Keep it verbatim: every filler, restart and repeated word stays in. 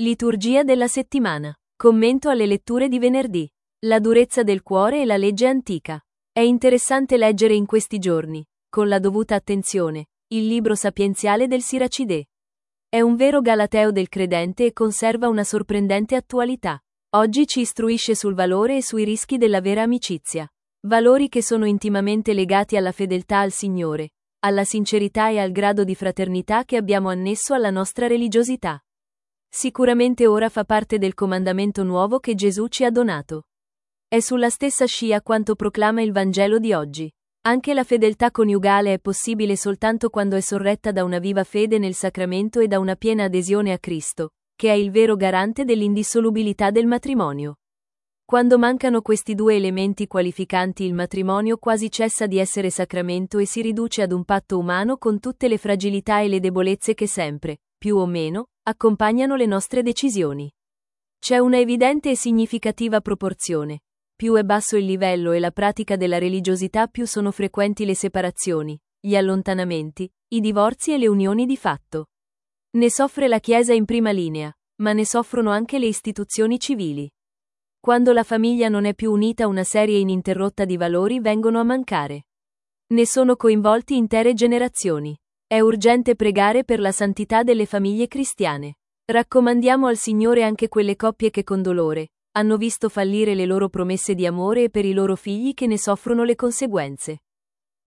Liturgia della settimana. Commento alle letture di venerdì. La durezza del cuore e la legge antica. È interessante leggere in questi giorni, con la dovuta attenzione, il libro sapienziale del Siracide. È un vero galateo del credente e conserva una sorprendente attualità. Oggi ci istruisce sul valore e sui rischi della vera amicizia. Valori che sono intimamente legati alla fedeltà al Signore, alla sincerità e al grado di fraternità che abbiamo annesso alla nostra religiosità. Sicuramente ora fa parte del comandamento nuovo che Gesù ci ha donato. È sulla stessa scia quanto proclama il Vangelo di oggi. Anche la fedeltà coniugale è possibile soltanto quando è sorretta da una viva fede nel sacramento e da una piena adesione a Cristo, che è il vero garante dell'indissolubilità del matrimonio. Quando mancano questi due elementi qualificanti, il matrimonio quasi cessa di essere sacramento e si riduce ad un patto umano con tutte le fragilità e le debolezze che sempre, più o meno, accompagnano le nostre decisioni. C'è una evidente e significativa proporzione. Più è basso il livello e la pratica della religiosità, più sono frequenti le separazioni, gli allontanamenti, i divorzi e le unioni di fatto. Ne soffre la Chiesa in prima linea, ma ne soffrono anche le istituzioni civili. Quando la famiglia non è più unita, una serie ininterrotta di valori vengono a mancare. Ne sono coinvolti intere generazioni. È urgente pregare per la santità delle famiglie cristiane. Raccomandiamo al Signore anche quelle coppie che con dolore hanno visto fallire le loro promesse di amore e per i loro figli che ne soffrono le conseguenze.